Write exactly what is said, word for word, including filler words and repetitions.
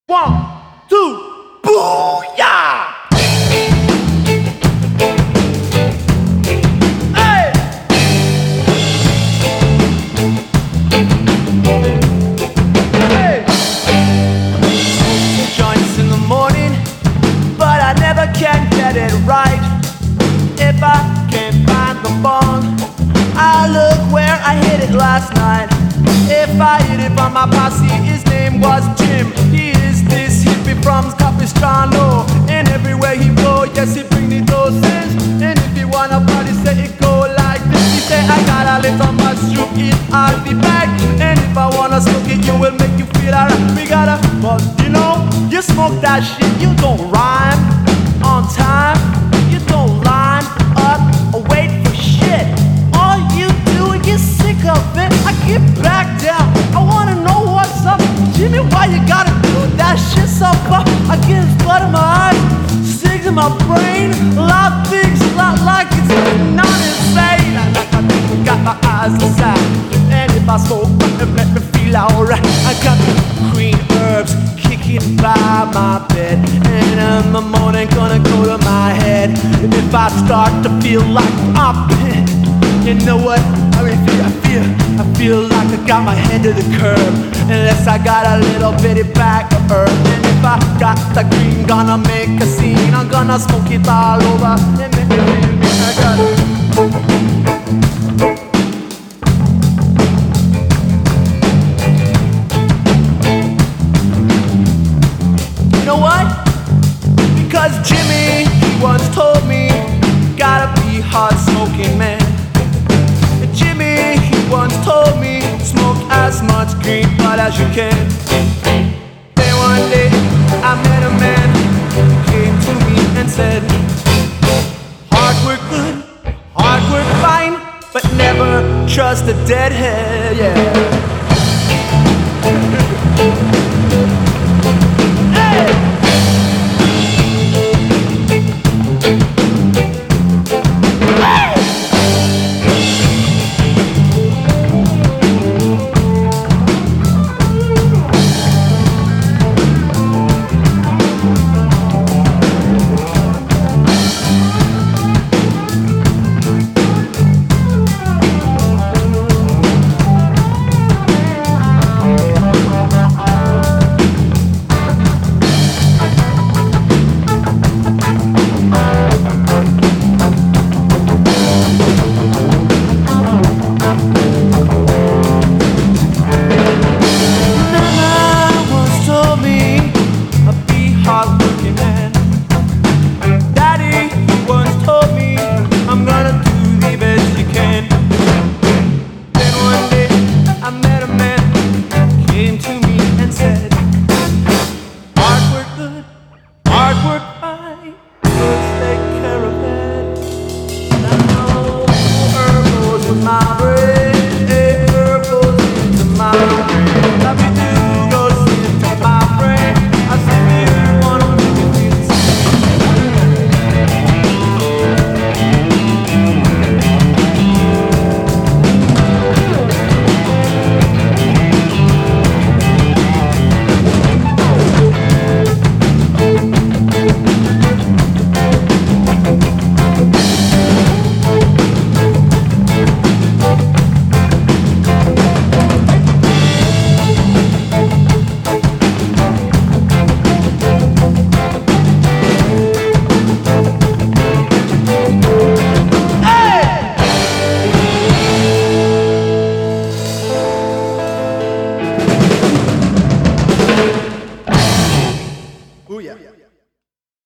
One, two, booyah! Hey! Hey! Smoke joints in the morning, but I never can get it right. If I can't find the bong, I look where I hit it last night. If I hit it from my posse, his name was Jim. He is this hippie from Capistrano. And everywhere he go, yes, he bring the doses. And if you wanna party, say it go like this. He say, I got a little mushroom, eat out the bag. And if I wanna smoke it, you will make you feel alright. We gotta, but you know, you smoke that shit, you don't rhyme on time. You don't line up or wait for shit. All you do is get sick of it. I get back down, I wanna know what's up. Jimmy, why you gotta do that shit so far? I get blood in my eyes, sticks in my brain. A lot of things, a lot like it's not insane. I like my people got my eyes inside. And if I smoke, it make me feel alright. I got the green herbs kicking by my bed. And in the morning gonna go to my head. If I start to feel like I'm pissed, you know what? I really feel, I feel, I feel like I got my head to the curb. Unless I got a little bitty bag of herb. And if I got the green, gonna make a scene. I'm gonna smoke it all over. And make it feel good. I got it. You know what? Because Jimmy, he once told me, gotta be hard smoking man. Jimmy, he once told me, smoke as much green bud as you can. Then one day, I met a man who came to me and said, hard work good, hard work fine, but never trust a deadhead, yeah.